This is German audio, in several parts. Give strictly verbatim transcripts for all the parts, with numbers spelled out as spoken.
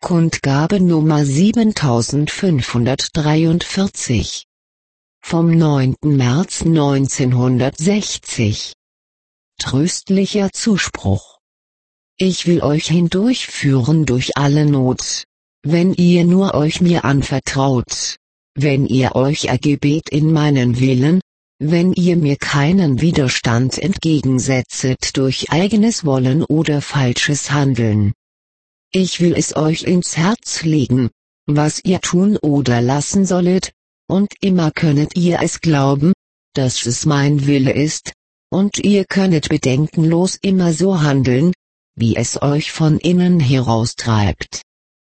Kundgabe Nummer siebentausendfünfhundertdreiundvierzig. Vom neunten März neunzehnhundertsechzig. Tröstlicher Zuspruch. Ich will euch hindurchführen durch alle Not, wenn ihr nur euch mir anvertraut, wenn ihr euch ergebet in meinen Willen, wenn ihr mir keinen Widerstand entgegensetzet durch eigenes Wollen oder falsches Handeln. Ich will es euch ins Herz legen, was ihr tun oder lassen sollet, und immer könnet ihr es glauben, dass es mein Wille ist, und ihr könnet bedenkenlos immer so handeln, wie es euch von innen heraustreibt.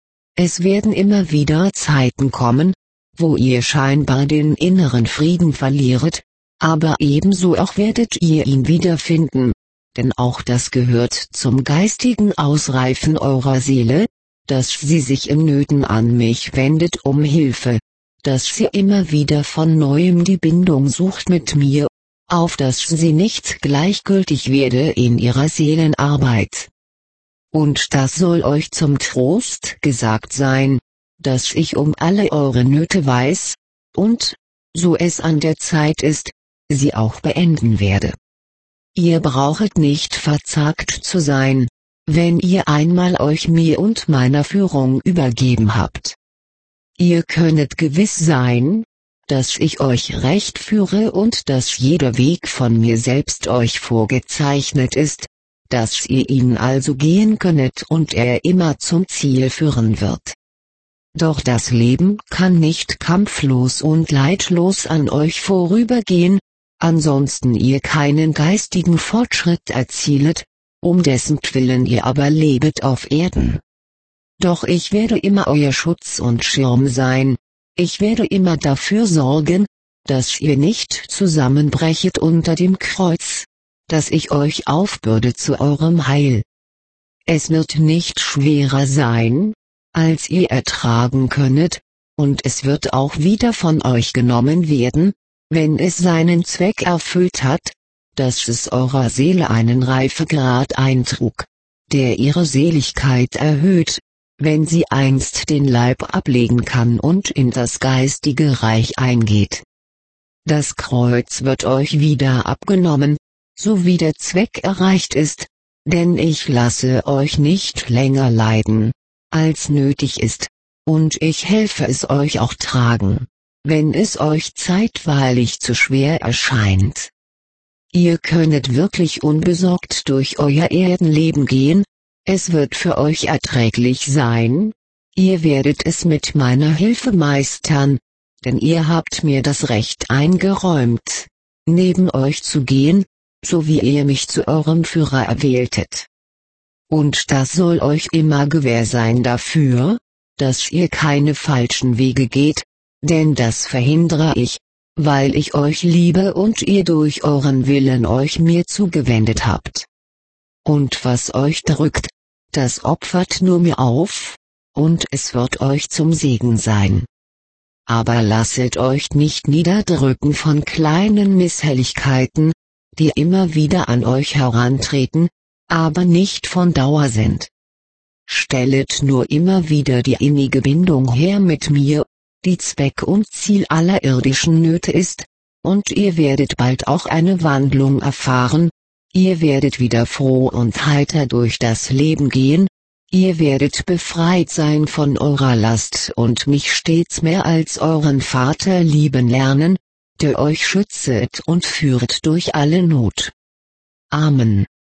Es werden immer wieder Zeiten kommen, wo ihr scheinbar den inneren Frieden verlieret, aber ebenso auch werdet ihr ihn wiederfinden. Denn auch das gehört zum geistigen Ausreifen eurer Seele, dass sie sich in Nöten an mich wendet um Hilfe, dass sie immer wieder von neuem die Bindung sucht mit mir, auf dass sie nicht gleichgültig werde in ihrer Seelenarbeit. Und das soll euch zum Trost gesagt sein, dass ich um alle eure Nöte weiß, und, so es an der Zeit ist, sie auch beenden werde. Ihr brauchet nicht verzagt zu sein, wenn ihr einmal euch mir und meiner Führung übergeben habt. Ihr könnet gewiss sein, dass ich euch recht führe und dass jeder Weg von mir selbst euch vorgezeichnet ist, dass ihr ihn also gehen könnet und er immer zum Ziel führen wird. Doch das Leben kann nicht kampflos und leidlos an euch vorübergehen, ansonsten ihr keinen geistigen Fortschritt erzielet, um dessentwillen ihr aber lebet auf Erden. Doch ich werde immer euer Schutz und Schirm sein, ich werde immer dafür sorgen, dass ihr nicht zusammenbrechet unter dem Kreuz, das ich euch aufbürde zu eurem Heil. Es wird nicht schwerer sein, als ihr ertragen könnet, und es wird auch wieder von euch genommen werden, wenn es seinen Zweck erfüllt hat, dass es eurer Seele einen Reifegrad eintrug, der ihre Seligkeit erhöht, wenn sie einst den Leib ablegen kann und in das geistige Reich eingeht. Das Kreuz wird euch wieder abgenommen, so wie der Zweck erreicht ist, denn ich lasse euch nicht länger leiden, als nötig ist, und ich helfe es euch auch tragen, wenn es euch zeitweilig zu schwer erscheint. Ihr könnet wirklich unbesorgt durch euer Erdenleben gehen, es wird für euch erträglich sein, ihr werdet es mit meiner Hilfe meistern, denn ihr habt mir das Recht eingeräumt, neben euch zu gehen, so wie ihr mich zu eurem Führer erwähltet. Und das soll euch immer gewähr sein dafür, dass ihr keine falschen Wege geht, denn das verhindere ich, weil ich euch liebe und ihr durch euren Willen euch mir zugewendet habt. Und was euch drückt, das opfert nur mir auf, und es wird euch zum Segen sein. Aber lasset euch nicht niederdrücken von kleinen Misshelligkeiten, die immer wieder an euch herantreten, aber nicht von Dauer sind. Stellet nur immer wieder die innige Bindung her mit mir, die Zweck und Ziel aller irdischen Nöte ist, und ihr werdet bald auch eine Wandlung erfahren, ihr werdet wieder froh und heiter durch das Leben gehen, ihr werdet befreit sein von eurer Last und mich stets mehr als euren Vater lieben lernen, der euch schützet und führt durch alle Not. Amen.